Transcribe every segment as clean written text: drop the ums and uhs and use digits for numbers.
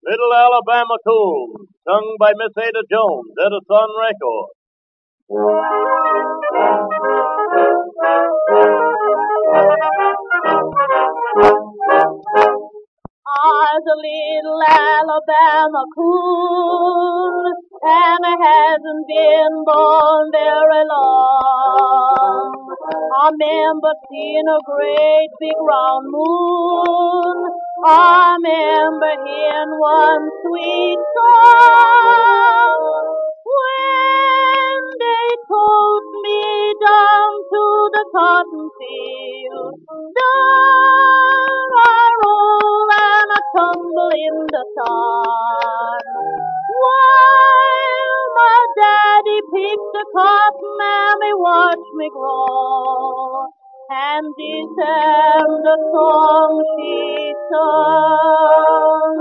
Little Alabama Coon, sung by Miss Ada Jones, Edison Record. I's a little Alabama coon, and I hasn't been born very long. I remember seeing a great big round moon. I remember hearing one sweet song when they told me down to the cotton field. Down I roll and I tumble in the sun. While my daddy picked the cotton, mammy watched me grow. And this am the song she sung.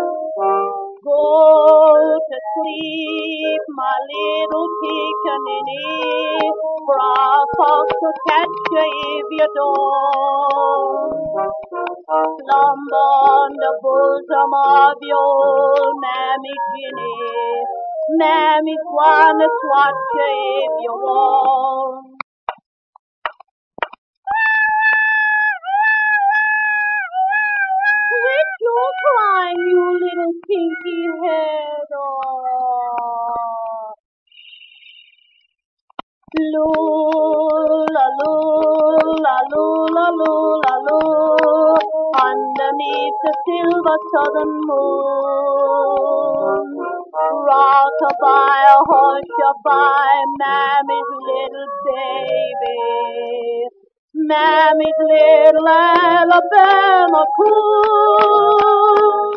Go to sleep, my little pickaninny, for I'll fox to catch you if you don't. Slumber on the bosom of your old Mammy Ginny. Mammy's gonna swat you if you won't. Quit your crying, you little pinky head. Lula, lula, lula, lula, lula, underneath the silver southern moon. Rock-a-bye, hush-a-bye, Mammy's little baby. Mammy's little Alabama coon.